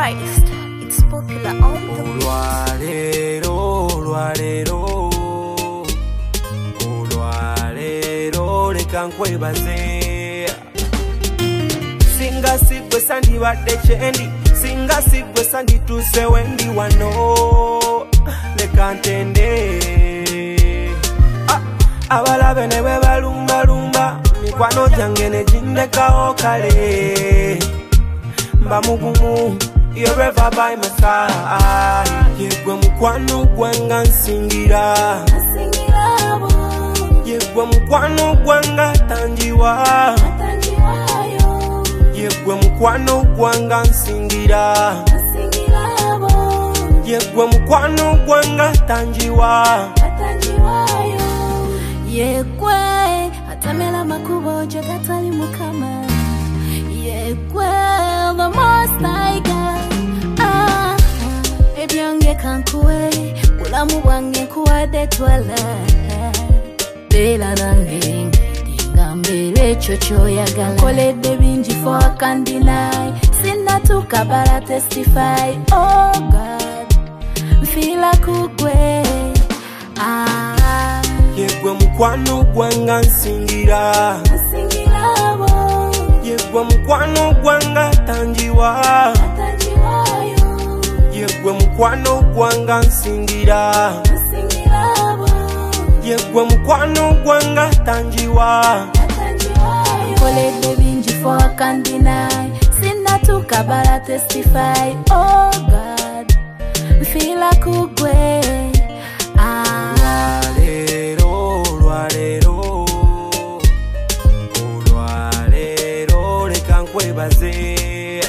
Christ, it's popular on the Olwalero leka nkwebaze singa sigwe sandibadde kyendi singa sigwe sandituuse wendi wano leka ntende abalabe ne bwe balumbalumba mikwano gyange ne gindekawo kale mba mugumu you're ever by my side yegwe mukwano gwanga nsingira yegwe mukwano gwanga tanjiwa yegwe mukwano gwanga nsingira yegwe mukwano gwanga tanjiwa yegwe atamela makubo jagatali mukama yegwe the most I got ebyange kankuwe bulamu bwange kuwadde twala beera nange ngambere ekyo kyoyagala koledde bingi for I can't deny sinatuuka but I testify oh God nfiira kugwe yegwe mukwano gwanga nsingira yegwe mukwano gwanga tanjiwa yegwe mukwano gwanga nsingira yegwe mukwano gwanga tanjiwa koledde bingi for I can't deny sinatuuka but I testify oh God nfiira kugwe olwalero leka nkwebaze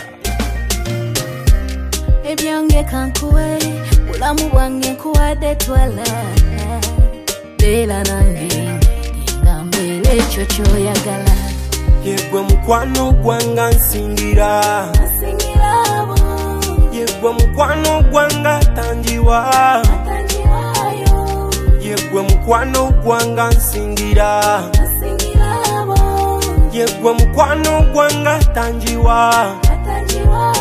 ebyange kankuwe bulamu bwange nkuwadde twala beera nange ngambere ekyo kyoyagala yegwe mukwano gwanga nsingira yegwe mukwano gwanga tanjiwa yegwe mukwano gwanga nsingira yegwe mukwano gwanga tanjiwa